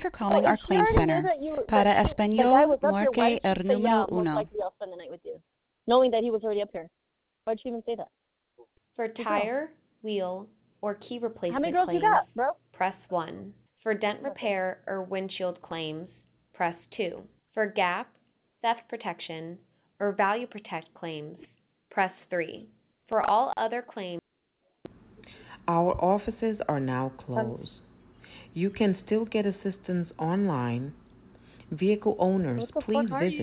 for Well, calling if our she claim already knew center. that Para the guy español, was up here, why marque did she el say, yeah, número most uno. likely I'll spend the night with you, knowing that he was already up here? Why did she even say that? For Good girl. tire, wheel, or key How many replacement girls you claims, got, bro? press 1. For dent repair or windshield claims, press 2. For GAP, theft protection, or value protect claims, press 3. For all other claims, Our offices are now Um, closed. You can still get assistance online. Vehicle owners, what the please fuck are visit you?